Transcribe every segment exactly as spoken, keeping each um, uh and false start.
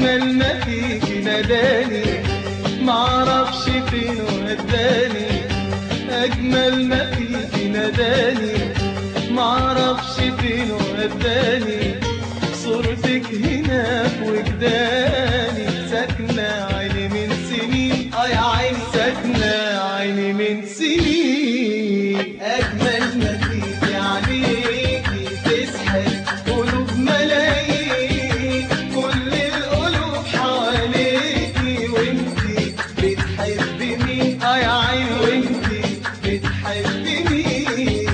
أجمل ما فيكي ناداني معرفش فين وداني. أجمل ما فيكي ناداني معرفش فين وداني. صورتك هنا في وجداني ساكنة عيني من سنين. اه يا عيني ساكنة عيني من سنين. أجمل ما فيكي عليكي تسحر قلوب ملايين. كل القلوب حواليكي وانتي بتحبي مين؟ اه يا عيني وانتي بتحبي مين؟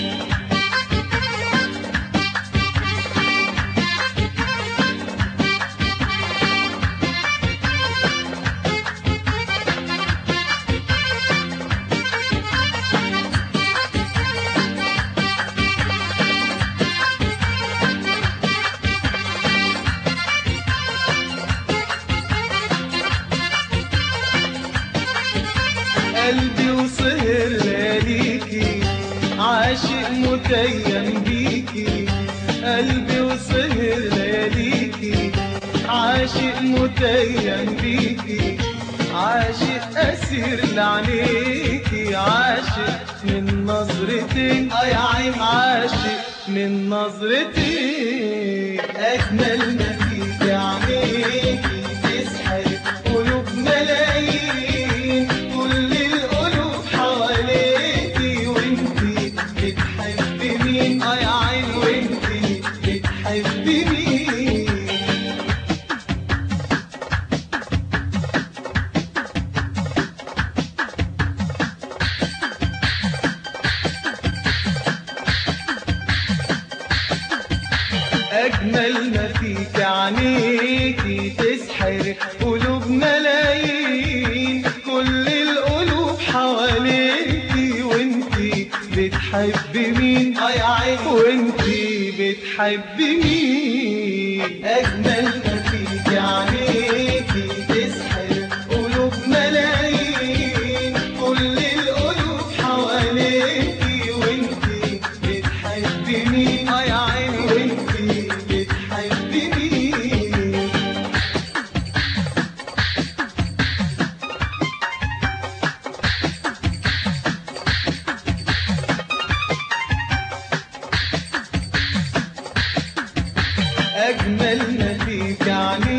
قلبي وسهر لياليكي عاشق متيم بيكي. قلبي وسهر لياليكي عاشق متيم بيكي. عاشق أسير لعينيكي عاشق من نظرتك. اه يا عين عاشق من نظرتك. أجمل ما فيكي عينيكي تسحر قلوب ملايين. كل القلوب حواليكي وانتي بتحبي مين؟ اه يا عين وانتي بتحبي مين؟ أجمل ما فيك عينيكي تسحر قلوب ملايين. كل القلوب حواليكي وانتي بتحبي مين؟ اه يا عين وانتي بتحبي مين؟ أجمل ما فيك عينيكي تسحر قلوب ملايين. كل القلوب حواليكي وانتي بتحبي مين؟ اه يا عين وانتي بتحبي مين؟ أجمل ما فيك عينيكي